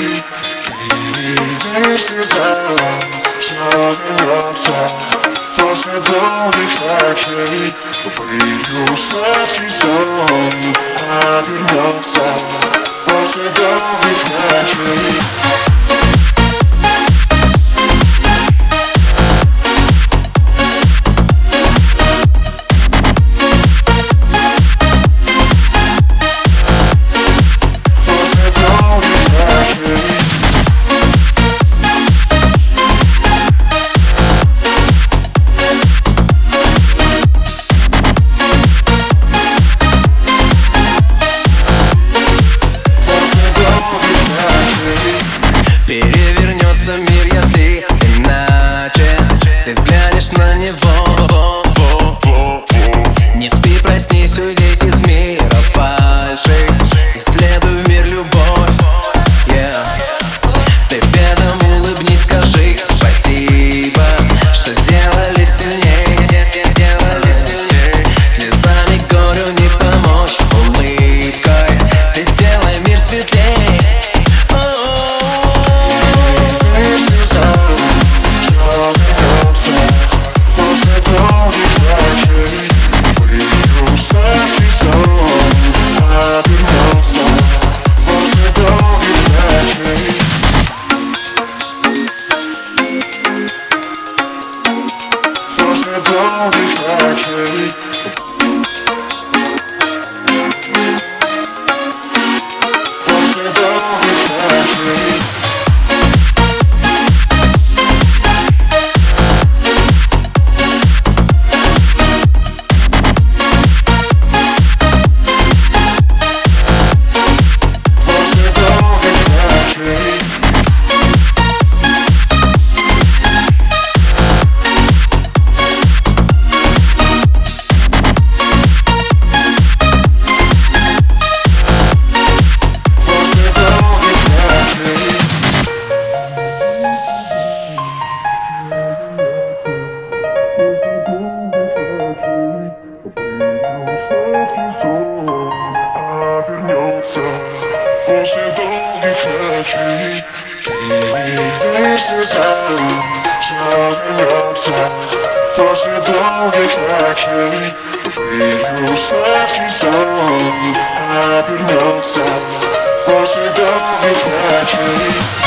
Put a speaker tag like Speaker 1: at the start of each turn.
Speaker 1: ночей. Ты не слезал, все вернется. После долгих ночей пылью сладкий сон обернется. После долгих ночей.
Speaker 2: Перевернется мир, если иначе ты взглянешь на него. Не спи, проснись, уйди из мира фальши. Исследуй в мир любовь, Ты бедам улыбнись, скажи спасибо, что сделали сильней. Слезами горю не помочь, улыбкой ты сделай мир светлей.
Speaker 1: Долгих ночей. После долгих ночей. После долгих ночей ты не слезал, все вернется. После долгих ночей пылью сладкий сон обернется. После долгих ночей.